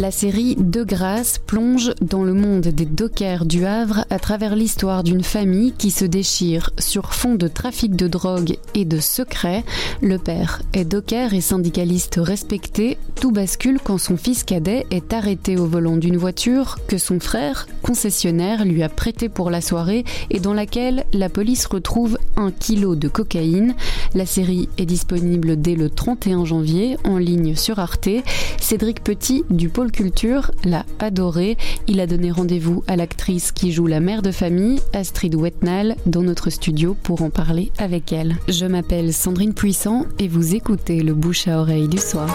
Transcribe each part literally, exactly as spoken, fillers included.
La série De Grâce plonge dans le monde des dockers du Havre à travers l'histoire d'une famille qui se déchire sur fond de trafic de drogue et de secrets. Le père est docker et syndicaliste respecté. Tout bascule quand son fils cadet est arrêté au volant d'une voiture que son frère, concessionnaire, lui a prêtée pour la soirée et dans laquelle la police retrouve un kilo de cocaïne. La série est disponible dès le trente et un janvier en ligne sur Arte. Cédric Petit du Pôle Culture l'a adoré. Il a donné rendez-vous à l'actrice qui joue la mère de famille, Astrid Wetnal, dans notre studio pour en parler avec elle. Je m'appelle Sandrine Puissant et vous écoutez le bouche à oreille du soir.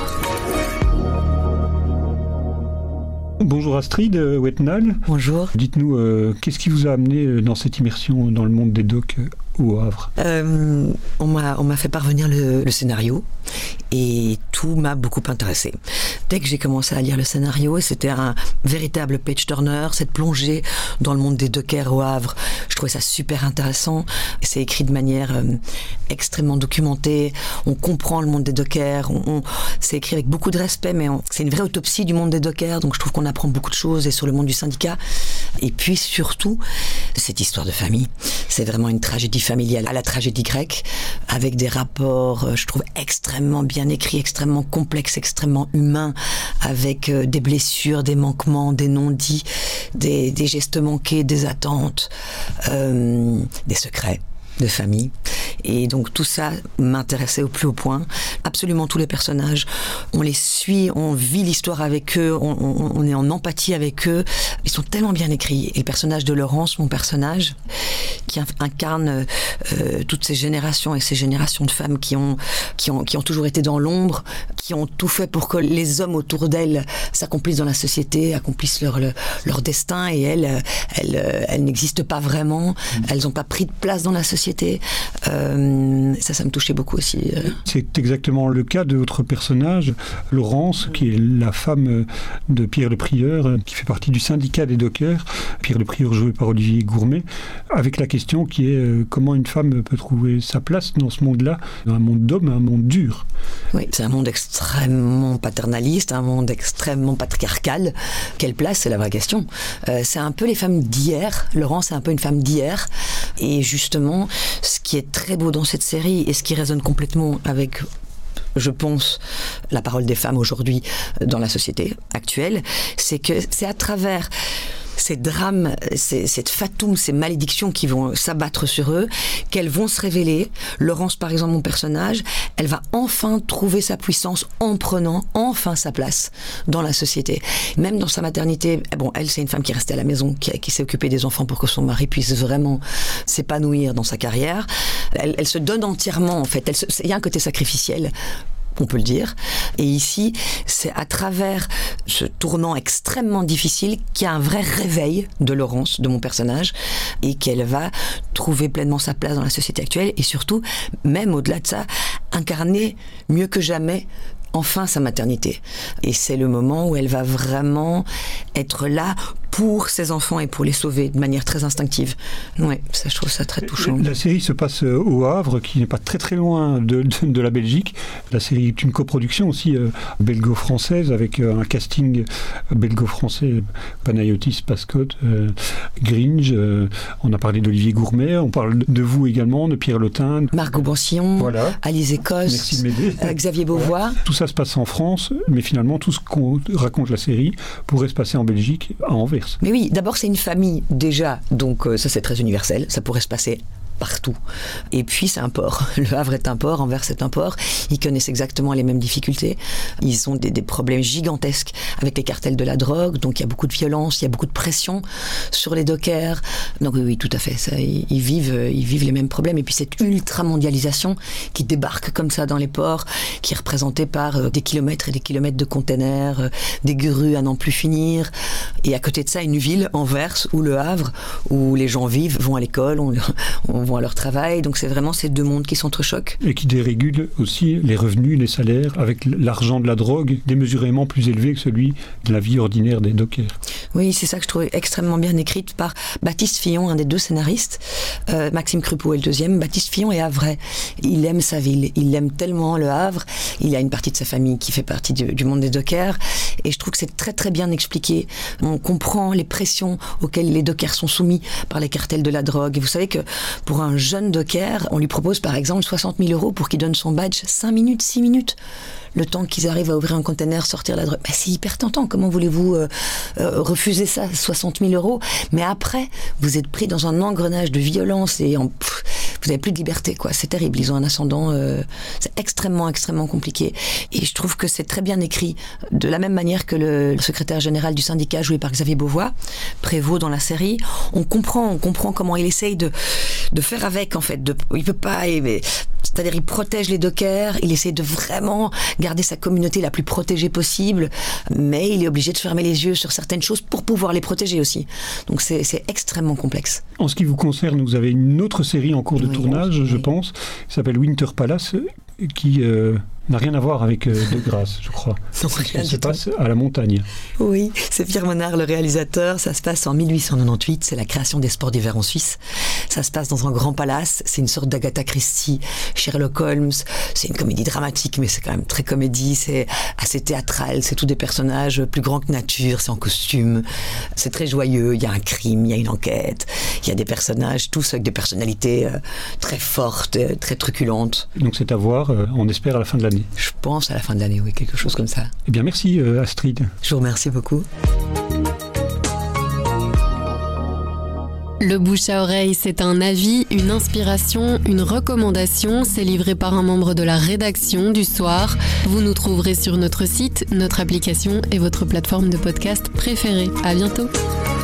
Bonjour Astrid Wetnal. Bonjour. Dites-nous, euh, qu'est-ce qui vous a amené dans cette immersion dans le monde des docks euh, au Havre ? euh, on, m'a, on m'a fait parvenir le, le scénario et tout m'a beaucoup intéressé. Dès que j'ai commencé à lire le scénario, c'était un véritable page-turner, cette plongée dans le monde des dockers au Havre. Je trouvais ça super intéressant. C'est écrit de manière euh, extrêmement documentée. On comprend le monde des dockers. On, on, c'est écrit avec beaucoup de respect, mais on, c'est une vraie autopsie du monde des dockers. Donc je trouve qu'on apprend beaucoup de choses et sur le monde du syndicat. Et puis surtout, cette histoire de famille. C'est vraiment une tragédie familiale à la tragédie grecque, avec des rapports, euh, je trouve, extrêmement bien écrits, extrêmement complexes, extrêmement humains, avec euh, des blessures, des manquements, des non-dits, des, des gestes manqués, des attentes, euh, des secrets de famille. Et donc tout ça m'intéressait au plus haut point. Absolument tous les personnages, on les suit, on vit l'histoire avec eux, on, on, on est en empathie avec eux. Ils sont tellement bien écrits. Et le personnage de Laurence, mon personnage, qui incarne euh, toutes ces générations et ces générations de femmes qui ont, qui ont, qui ont toujours été dans l'ombre, qui ont tout fait pour que les hommes autour d'elles s'accomplissent dans la société, accomplissent leur, leur, leur destin, et elles, elles, elles n'existent pas vraiment, elles n'ont pas pris de place dans la société. Euh, ça, ça me touchait beaucoup aussi. C'est exactement le cas de votre personnage, Laurence, qui est la femme de Pierre le Prieur, qui fait partie du syndicat des dockers. Pierre le Prieur joué par Olivier Gourmet, avec la question qui est euh, comment une femme peut trouver sa place dans ce monde-là, un monde d'hommes, un monde dur. Oui, c'est un monde extrêmement paternaliste, un monde extrêmement patriarcal. Quelle place, c'est la vraie question. Euh, c'est un peu les femmes d'hier. Laurence est un peu une femme d'hier. Et justement, ce qui est très beau dans cette série et ce qui résonne complètement avec, je pense, la parole des femmes aujourd'hui dans la société actuelle, c'est que c'est à travers ces drames, ces, cette fatoum, ces malédictions qui vont s'abattre sur eux, qu'elles vont se révéler. Laurence, par exemple, mon personnage, elle va enfin trouver sa puissance en prenant enfin sa place dans la société. Même dans sa maternité, bon, elle, c'est une femme qui est restée à la maison, qui, qui s'est occupée des enfants pour que son mari puisse vraiment s'épanouir dans sa carrière. Elle, elle se donne entièrement, en fait. Il y a un côté sacrificiel, on peut le dire. Et ici, c'est à travers ce tournant extrêmement difficile qu'il y a un vrai réveil de Laurence, de mon personnage, et qu'elle va trouver pleinement sa place dans la société actuelle, et surtout, même au-delà de ça, incarner mieux que jamais enfin sa maternité. Et c'est le moment où elle va vraiment être là pour ses enfants et pour les sauver de manière très instinctive. Ouais, ça, je trouve ça très touchant. La série se passe au Havre, qui n'est pas très très loin de, de, de la Belgique. La série est une coproduction aussi euh, belgo-française, avec euh, un casting belgo-français, Panayotis Pascot, euh, Gringe, euh, on a parlé d'Olivier Gourmet, on parle de vous également, de Pierre Lotin, Margot Boncillon, voilà. Alice Écosse, euh, Xavier Beauvois. Voilà. Tout ça se passe en France, mais finalement tout ce qu'on raconte la série pourrait se passer en Belgique, à Anvers. Mais oui, d'abord c'est une famille déjà, donc euh, ça c'est très universel, ça pourrait se passer partout. Et puis c'est un port. Le Havre est un port, Anvers est un port. Ils connaissent exactement les mêmes difficultés. Ils ont des, des problèmes gigantesques avec les cartels de la drogue, donc il y a beaucoup de violence, il y a beaucoup de pression sur les dockers. Donc oui, oui, tout à fait. Ça, ils, ils vivent, ils vivent les mêmes problèmes. Et puis cette ultra-mondialisation qui débarque comme ça dans les ports, qui est représentée par euh, des kilomètres et des kilomètres de containers, euh, des grues à n'en plus finir. Et à côté de ça, une ville, Anvers, ou le Havre, où les gens vivent, vont à l'école, on, on vont à leur travail. Donc c'est vraiment ces deux mondes qui s'entrechoquent. Et qui dérégulent aussi les revenus, les salaires, avec l'argent de la drogue démesurément plus élevé que celui de la vie ordinaire des dockers. Oui, c'est ça que je trouvais extrêmement bien écrite par Baptiste Fillon, un des deux scénaristes. Euh, Maxime Crupeau est le deuxième. Baptiste Fillon est havrais. Il aime sa ville. Il aime tellement le Havre. Il a une partie de sa famille qui fait partie du, du monde des dockers. Et je trouve que c'est très très bien expliqué. On comprend les pressions auxquelles les dockers sont soumis par les cartels de la drogue. Et vous savez que pour un jeune docker, on lui propose par exemple soixante mille euros pour qu'il donne son badge cinq minutes, six minutes. Le temps qu'ils arrivent à ouvrir un container, sortir la drogue. Ben, c'est hyper tentant. Comment voulez-vous euh, euh, refuser ça, soixante mille euros? Mais après, vous êtes pris dans un engrenage de violence et en, pff, vous n'avez plus de liberté, quoi. C'est terrible. Ils ont un ascendant, euh, c'est extrêmement, extrêmement compliqué. Et je trouve que c'est très bien écrit, de la même manière que le, le secrétaire général du syndicat, joué par Xavier Beauvois, Prévost dans la série. On comprend, on comprend comment il essaye de, de faire avec, en fait. De, il peut pas, mais, c'est-à-dire, il protège les dockers, il essaie de vraiment garder sa communauté la plus protégée possible, mais il est obligé de fermer les yeux sur certaines choses pour pouvoir les protéger aussi. Donc c'est, c'est extrêmement complexe. En ce qui vous concerne, vous avez une autre série en cours de oui, tournage, oui. je pense, qui s'appelle Winter Palace, qui euh, n'a rien à voir avec euh, De Grasse, je crois. Non, ça se passe à la montagne. Oui, c'est Pierre Monard, le réalisateur. Ça se passe en dix-huit cent quatre-vingt-dix-huit, c'est la création des sports d'hiver en Suisse. Ça se passe dans un grand palace, c'est une sorte d'Agatha Christie, Sherlock Holmes. C'est une comédie dramatique, mais c'est quand même très comédie, c'est assez théâtral, c'est tous des personnages plus grands que nature, c'est en costume, c'est très joyeux, il y a un crime, il y a une enquête, il y a des personnages, tous avec des personnalités euh, très fortes, très truculentes. Donc c'est à voir, euh, on espère à la fin de l'année. Je pense à la fin de l'année, oui, quelque chose comme ça. Eh bien, merci euh, Astrid. Je vous remercie beaucoup. Le bouche à oreille, c'est un avis, une inspiration, une recommandation. C'est livré par un membre de la rédaction du Soir. Vous nous trouverez sur notre site, notre application et votre plateforme de podcast préférée. À bientôt.